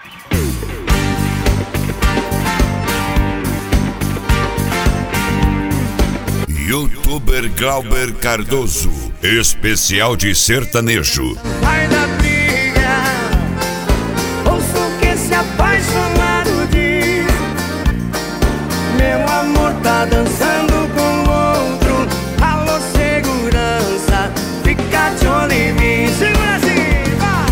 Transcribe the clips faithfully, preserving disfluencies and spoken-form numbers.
Youtuber Glauber Cardoso, especial de sertanejo. Vai da briga, ouço o que esse apaixonado diz. Meu amor tá dançando com outro. Alô, segurança, fica de olho em mim. Segura assim, vai!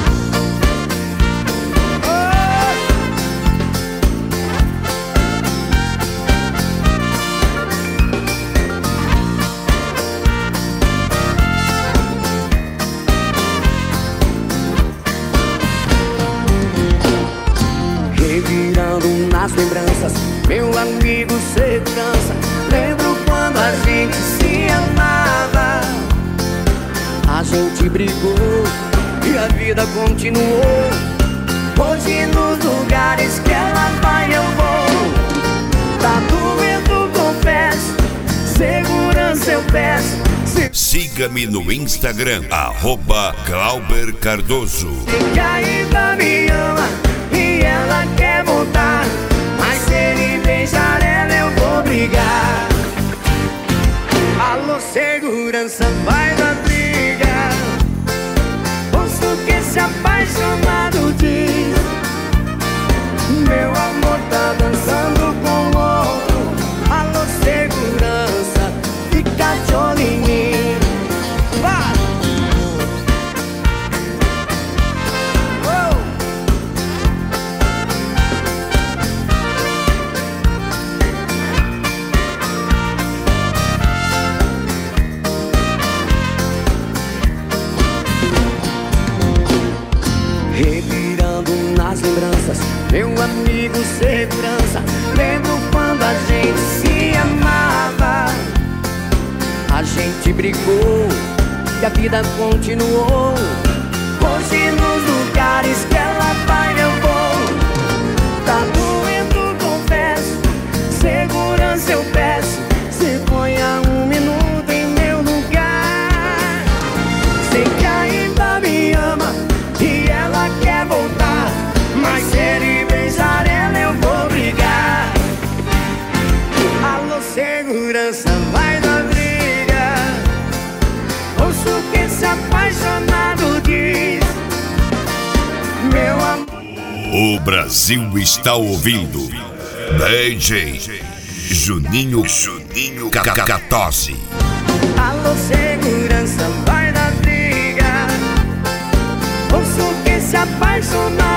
Revirando nas lembranças, meu amigo segurança. Lembro quando a gente se amava. A gente brigou e a vida continuou. Hoje nos lugares que ela vai eu vou. Tá doendo, confesso, segurança eu peço. Se... Siga-me no Instagram, arroba Glauber Cardoso. Sei que ainda me ama e ela quer voltar, mas se ele beijar ela eu vou brigar. Alô, segurança, vai da briga. Ouço o que esse apaixonado diz. Meu amor tá dançando com outro. Alô, segurança, fica de olho em mim. Vai! Oh! Revirando nas lembranças, meu amigo segurança. Lembro quando a gente se amava. A gente brigou e a vida continuou. Hoje nos lugares que ela vai eu vou. Tá doendo, confesso, segurança eu peço. Se ponha um minuto em meu lugar. Sei que ainda me ama e ela quer voltar, mas se ele beijar ela eu vou brigar. Alô, segurança, vai da briga. Ouço o que esse apaixonado diz. Meu amor. O Brasil está ouvindo D J Juninho Juninho Cacatosi. Alô, segurança, vai da briga. Ouço o que esse apaixonado